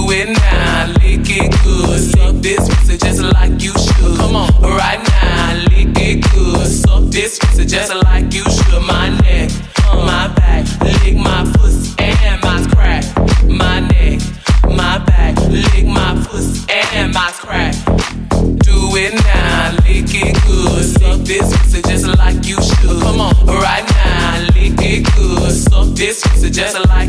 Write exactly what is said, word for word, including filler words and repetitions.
Do it now, lick it good. Suck this pussy just like you should. Come on, right now, lick it good. Suck this pussy just like you should. My neck, my back, lick my pussy and my crack. My neck, my back, lick my pussy and my crack. Do it now, lick it good. Suck this pussy just like you should. Come on, right now, lick it good. Suck this pussy just like